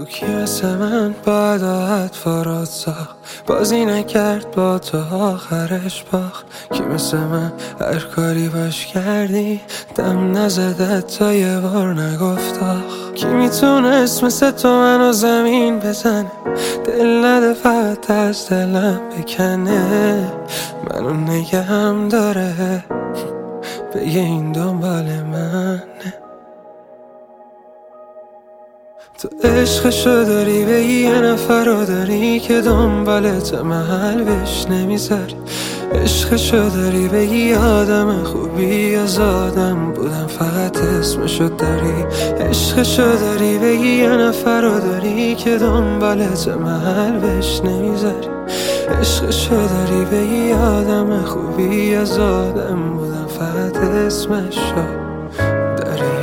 بگو کی مثل من با عداعت فاراد ساخت، بازی نکرد با تو آخرش باخت. کی مثل من هر کاری باش کردی دم نزدت تا یه بار نگفت آخ. کی میتونست مثل تو منو زمین بزنه، دل نده فقط از دلم بکنه، منو نگهم داره بگه این دنبال منه. تو عشقشو داری بگی یه نفر رو داری که دنبالت محل بهش نمیذاری. عشقشو داری بگی آدم خوبی از آدم بودم فقط اسمشو داری. عشقشو داری بگی یه نفر رو داری که دنبالت محل بهش نمیذاری. عشقشو داری بگی آدم خوبی از آدم بودم فقط اسمشو داری.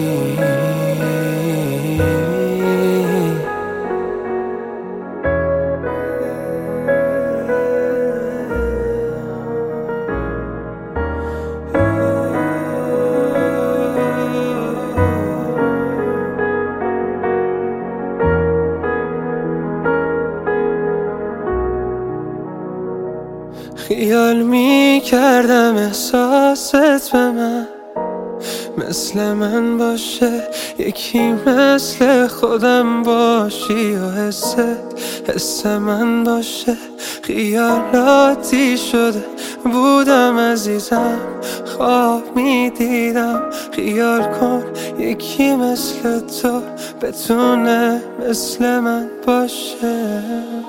خیال می کردم احساست به من مثل من باشه، یکی مثل خودم باشی و حس من باشه. خیالاتی شده بودم عزیزم، خواب می دیدم خیال کن یکی مثل تو بتونه مثل من باشه.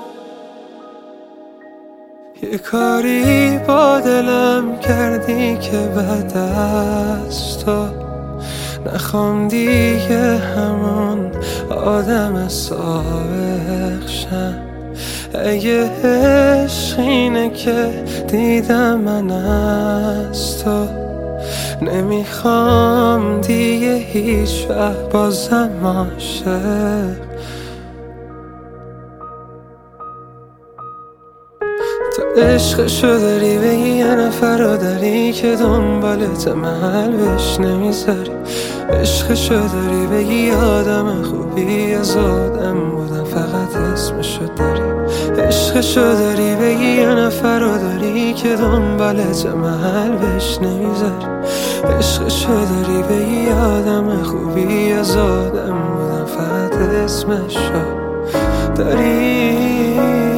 یه کاری با دلم کردی که بعد از تو نخوام دیگه همون آدم سابق شم. اگه عشق اینه که دیدم من از تو، نمیخوام دیگه هیچ وقت بازم عاشق. تو عشقشو داری بگی یه نفر رو داری که دنبالت محل بهش نمیذاری. عشقشو داری بگی آدم خوبی از آدم بودم فقط اسمشو داری. عشقشو داری بگی یه نفر رو داری که دنبالت محل بهش نمیذاری. عشقشو داری بگی آدم خوبی از آدم بودم فقط اسمشو داری.